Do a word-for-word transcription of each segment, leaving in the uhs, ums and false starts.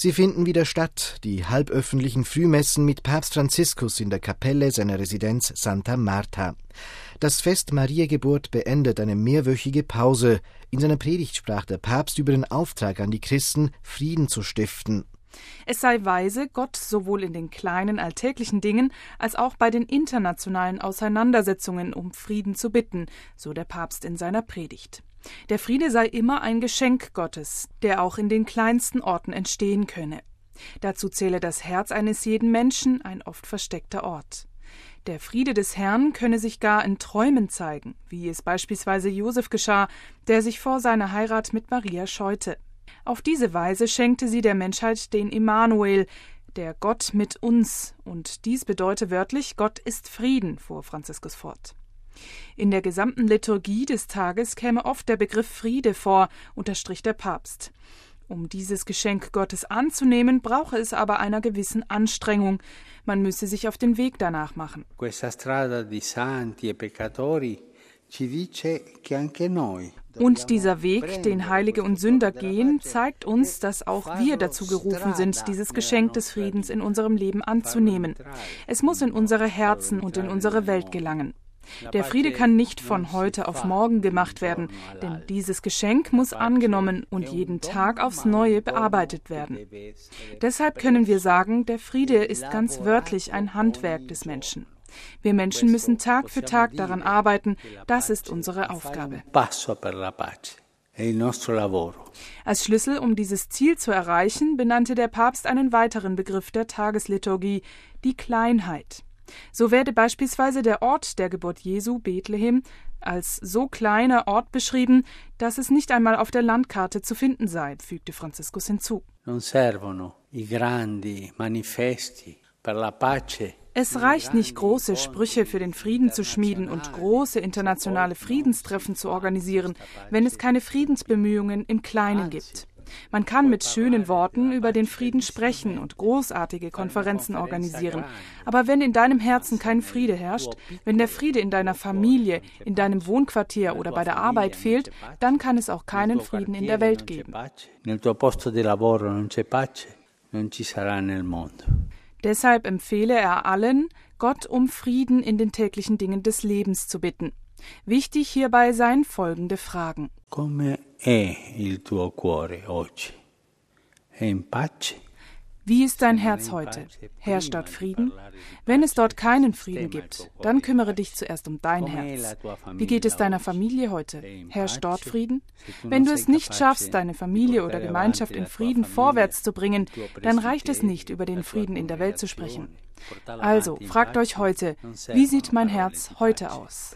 Sie finden wieder statt, die halböffentlichen Frühmessen mit Papst Franziskus in der Kapelle seiner Residenz Santa Marta. Das Fest Mariageburt beendet eine mehrwöchige Pause. In seiner Predigt sprach der Papst über den Auftrag an die Christen, Frieden zu stiften. Es sei weise, Gott sowohl in den kleinen alltäglichen Dingen als auch bei den internationalen Auseinandersetzungen um Frieden zu bitten, so der Papst in seiner Predigt. Der Friede sei immer ein Geschenk Gottes, der auch in den kleinsten Orten entstehen könne. Dazu zähle das Herz eines jeden Menschen, ein oft versteckter Ort. Der Friede des Herrn könne sich gar in Träumen zeigen, wie es beispielsweise Josef geschah, der sich vor seiner Heirat mit Maria scheute. Auf diese Weise schenkte sie der Menschheit den Immanuel, der Gott mit uns, und dies bedeute wörtlich, Gott ist Frieden, fuhr Franziskus fort. In der gesamten Liturgie des Tages käme oft der Begriff Friede vor, unterstrich der Papst. Um dieses Geschenk Gottes anzunehmen, brauche es aber einer gewissen Anstrengung. Man müsse sich auf den Weg danach machen. Questa strada di santi e peccatori ci dice che anche noi. Und dieser Weg, den Heilige und Sünder gehen, zeigt uns, dass auch wir dazu gerufen sind, dieses Geschenk des Friedens in unserem Leben anzunehmen. Es muss in unsere Herzen und in unsere Welt gelangen. Der Friede kann nicht von heute auf morgen gemacht werden, denn dieses Geschenk muss angenommen und jeden Tag aufs Neue bearbeitet werden. Deshalb können wir sagen, der Friede ist ganz wörtlich ein Handwerk des Menschen. Wir Menschen müssen Tag für Tag daran arbeiten, das ist unsere Aufgabe. Als Schlüssel, um dieses Ziel zu erreichen, benannte der Papst einen weiteren Begriff der Tagesliturgie, die Kleinheit. So werde beispielsweise der Ort der Geburt Jesu, Bethlehem, als so kleiner Ort beschrieben, dass es nicht einmal auf der Landkarte zu finden sei, fügte Franziskus hinzu. Non servono i grandi manifesti per la pace. Es reicht nicht, große Sprüche für den Frieden zu schmieden und große internationale Friedenstreffen zu organisieren, wenn es keine Friedensbemühungen im Kleinen gibt. Man kann mit schönen Worten über den Frieden sprechen und großartige Konferenzen organisieren. Aber wenn in deinem Herzen kein Friede herrscht, wenn der Friede in deiner Familie, in deinem Wohnquartier oder bei der Arbeit fehlt, dann kann es auch keinen Frieden in der Welt geben. Deshalb empfehle er allen, Gott um Frieden in den täglichen Dingen des Lebens zu bitten. Wichtig hierbei seien folgende Fragen. Come è il tuo cuore oggi? È in pace? Wie ist dein Herz heute? Herrscht dort Frieden? Wenn es dort keinen Frieden gibt, dann kümmere dich zuerst um dein Herz. Wie geht es deiner Familie heute? Herrscht dort Frieden? Wenn du es nicht schaffst, deine Familie oder Gemeinschaft in Frieden vorwärts zu bringen, dann reicht es nicht, über den Frieden in der Welt zu sprechen. Also, fragt euch heute, wie sieht mein Herz heute aus?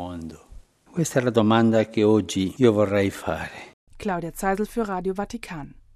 Questa è la domanda che oggi io vorrei fare. Claudia Zeisel für Radio Vatikan.